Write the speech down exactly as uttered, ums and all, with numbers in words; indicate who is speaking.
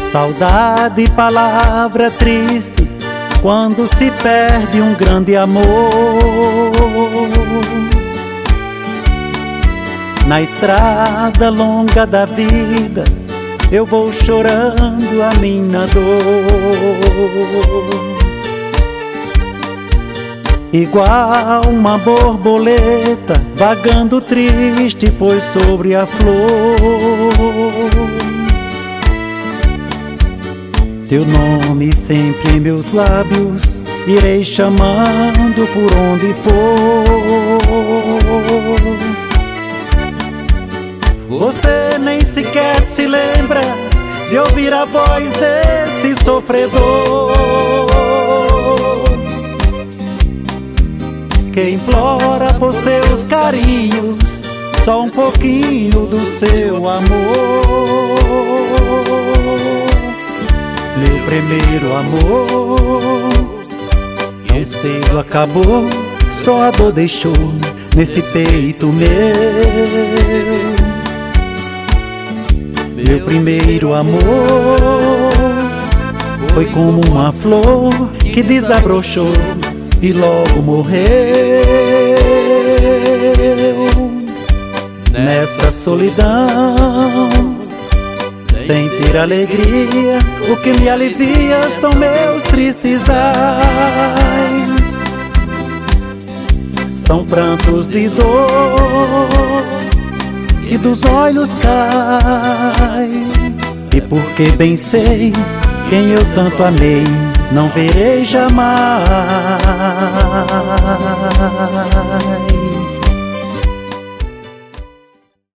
Speaker 1: Saudade, palavra triste, quando se perde um grande amor. Na estrada longa da vida, eu vou chorando a minha dor. Igual uma borboleta, vagando triste, pois sobre a flor teu nome sempre em meus lábios, irei chamando por onde for. Você nem sequer se lembra de ouvir a voz desse sofredor que implora por seus carinhos, só um pouquinho do seu amor. Meu primeiro amor tão cedo acabou, só a dor deixou nesse peito meu. Meu primeiro amor foi como uma flor que desabrochou e logo morreu. Nessa solidão, sem ter alegria, o que me alivia são meus tristes ais. São prantos de dor que dos olhos caem. E porque bem sei quem eu tanto amei, não verei jamais.